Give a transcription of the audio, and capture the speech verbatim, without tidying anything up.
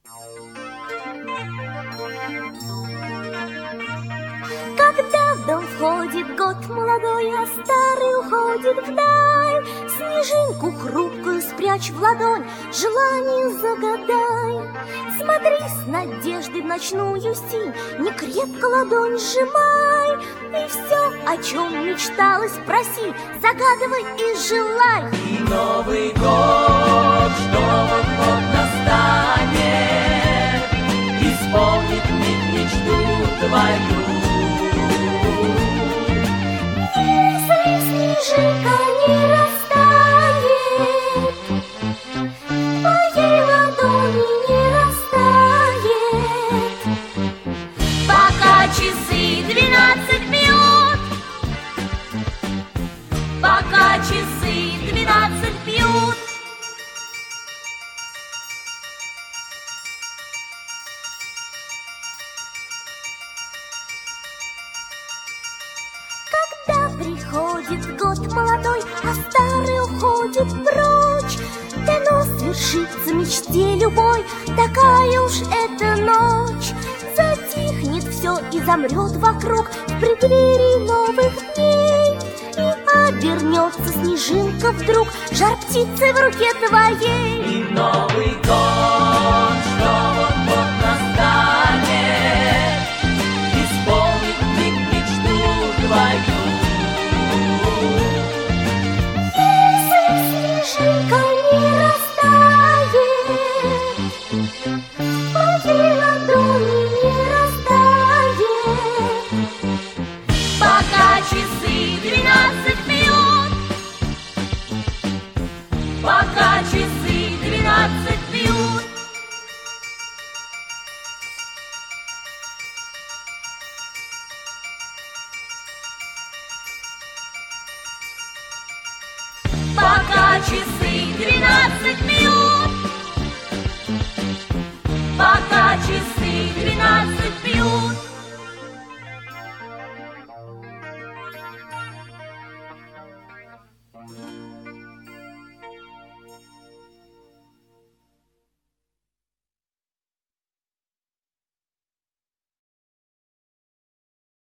Когда в дом входит год молодой, а старый уходит вдаль, снежинку хрупкую спрячь в ладонь, желание загадай. Смотри с надеждой в ночную синь, не крепко ладонь сжимай, и все, о чем мечталось, проси, загадывай и желай. И Новый год, что вот-вот настанет, исполнит миг мечту твою. Если снежинка не растает, в твоей ладони не растает, пока часы двенадцать бьют, пока часы двенадцать бьют. Когда приходит год молодой, а старый уходит прочь, дано свершится мечте любой, такая уж эта ночь. Затихнет все и замрет вокруг в преддверии новых дней, и обернется снежинка вдруг жар птицы в руке твоей. И Новый год, что вот-вот настанет, исполнит миг мечту твою. Если снежинка не растает, в твоей ладони не растает, Пока часы двенадцать бьют, пока часы двенадцать бьют. Пока часы двенадцать бьют.